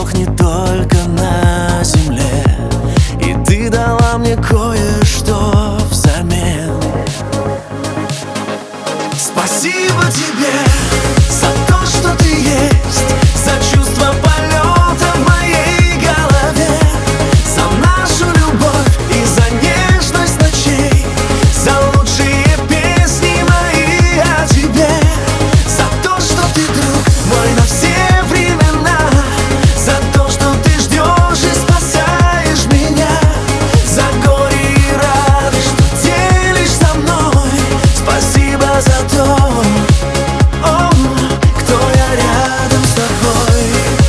Бог не только на земле, и ты дала мне кое-что взамен. Спасибо тебе за то, что ты есть, за чувство полета в моей голове, за нашу любовь и за нежность ночей, за лучшие песни мои о тебе, за то, что ты друг мой на все времена, за то, что ты ждешь и спасаешь меня, за горе и радость, что делишь со мной. Спасибо за то, кто я рядом с тобой.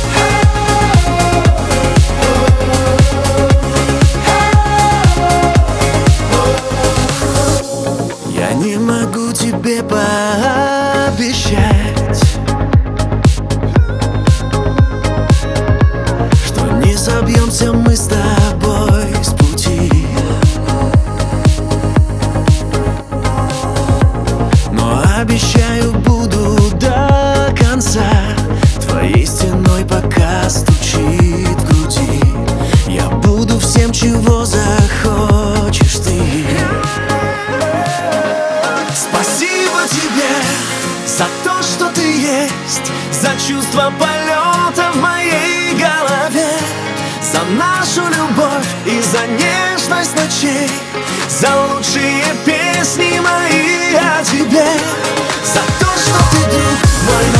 Я не могу тебе пообещать, что не собьемся мы с тобой с пути, но обещаю, буду до конца твоей стеной, пока стучит в груди. Я буду всем, чего захочешь ты. Спасибо тебе за то, что ты есть, за чувство полета в моей голове, за нашу любовь и за нежность ночей, за лучшие песни мои о тебе, за то, что ты друг мой.